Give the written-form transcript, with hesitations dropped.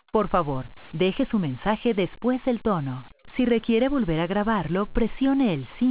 Por favor, deje su mensaje después del tono. Si requiere volver a grabarlo, presione el 5.